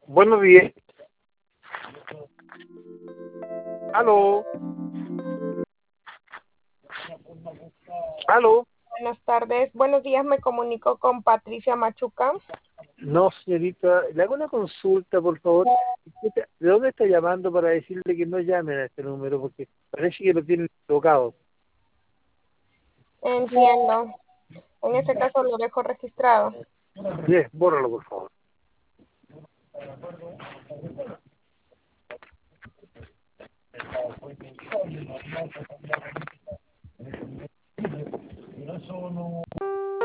Buenos días. Aló. Aló. Buenas tardes. Buenos días, me comunico con Patricia Machuca. No, señorita, le hago una consulta, por favor. ¿De dónde está llamando para decirle que no llamen a este número? Porque parece que lo tienen equivocado. Entiendo. En ese caso lo dejo registrado. Bien, bórralo, por favor.